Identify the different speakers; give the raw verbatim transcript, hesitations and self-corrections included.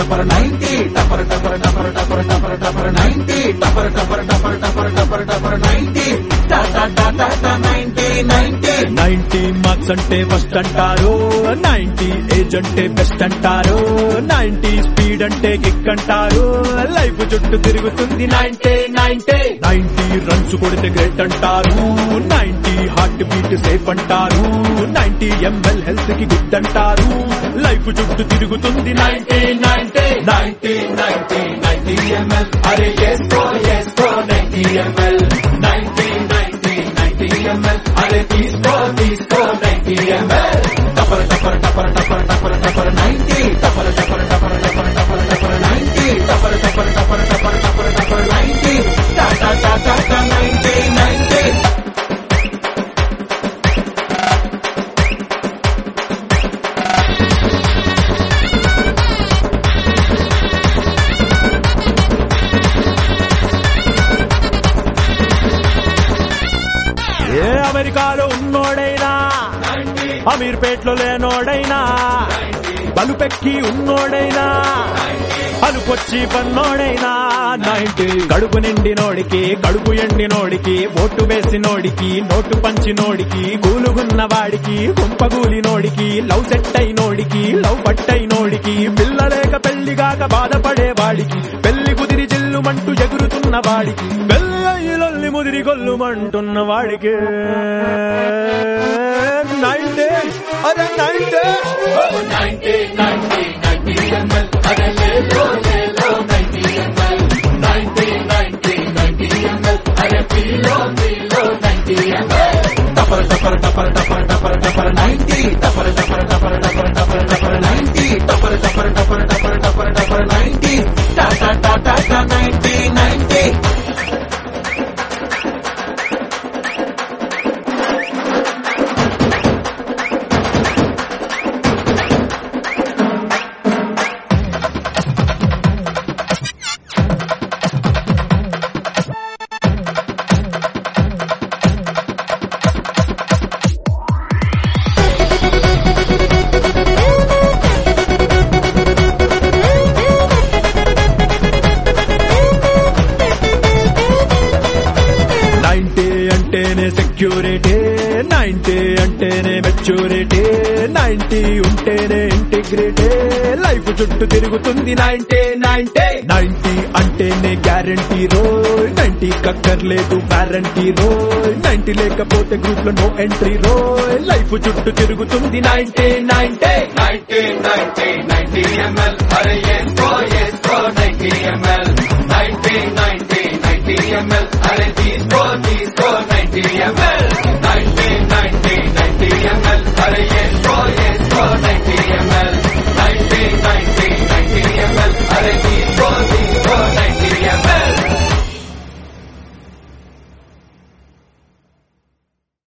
Speaker 1: టపర్ ninety టపర్ టపర్ టపర్ టపర్ టపర్ టపర్ నైన్టీ టపర్ టపర్ టపర్ టపర్ టపర్ టపర్ నైన్టీ టాటా టాటా నైన్టీ నైన్టీ
Speaker 2: నైన్టీ మార్క్స్ అంటే ఫస్ట్ అంటారు, నైన్టీ ఏజ్ అంటే బెస్ట్ అంటారు, నైన్టీ స్పీడ్ అంటే కిక్ అంటారు, లైఫ్ చుట్టూ తిరుగుతుంది నైన్టీ నైన్టీ నైన్టీ రన్స్ కొడితే గ్రేట్ అంటారు, నైన్టీ హార్ట్ బీట్ సేఫ్ అంటారు, నైన్టీ ఎంఎల్ హెల్త్ కి గుడ్ అంటారు, లైఫ్ చుట్టూ తిరుగుతుంది ninety ninety ninety ninety ninety ML అరే ఎస్కో ఎస్కో ninety ML ninety ninety ninety ML అరే తీసుకో తీసుకో నైన్టీ ఎంఎల్
Speaker 1: టపర్ టపర్ టపర్ టపర్ టపర్ టపర్ నైన్టీ టపర్ టపర్ టపర్ టపర్ టపర్ టపర్ నైన్టీ టపర్ టపర్ టపర్ టపర్ టపర్ టపర్ నైన్టీ టాటా టాటా నైన్టీ నైన్టీ
Speaker 2: ఏ అమెరికాలో ఉన్నోడైనా అమీర్పేట్లో లేనోడైనా బలుపెక్కి ఉన్నోడైనా అలుకొచ్చి పన్నోడైనా నైన్టీ కడుపు నిండినోడికి కడుపు ఎండినోడికి ఓటు వేసినోడికి నోటు పంచినోడికి కూలుగున్న వాడికి గుంపగూలినోడికి లవ్ సెట్ అయినోడికి లవ్ పట్టైనోడికి పిల్లలేక పెళ్లిగాక బాధపడే వాడికి పెళ్లి కుదిరి జిల్లుమంటూ ఎగురుతున్న వాడికి పెళ్లి అయ్యిలొల్లి ముదిరి గొల్లుమంటున్న వాడికి నైన్టీ అరే ninety
Speaker 1: ninety ninety ninety ML అరే లేలో లేలో ninety ML ninety ninety ninety ML అరే పీలో పీలో నైన్టీ ఎంఎల్ టపర్ టపర్ టపర్ టపర్ టపర్ టపర్ నైన్టీ టపర్ టపర్ టపర్ టపర్ టపర్ టపర్ నైన్టీ టపర్ టపర్ టపర్ టపర్ టపర్ టపర్ నైన్టీ టాటా టాటా నైన్టీ నైన్టీ
Speaker 2: అంటేనే సెక్యూరిటీ నైన్టీ అంటేనే మెచ్యూరిటీ నైన్టీ ఉంటేనే ఇంటిగ్రిటీ లైఫ్ చుట్టూ తిరుగుతుంది నైన్టీ నైన్టీ నైన్టీ అంటేనే గ్యారంటీ రోల్ నైన్టీ కక్కర్లేదు వారంటీ రోల్ నైన్టీ లేకపోతే గ్రూప్ లో నో ఎంట్రీ రోల్ లైఫ్ చుట్టూ తిరుగుతుంది ninety ninety
Speaker 1: ninety ninety ninety ML అరే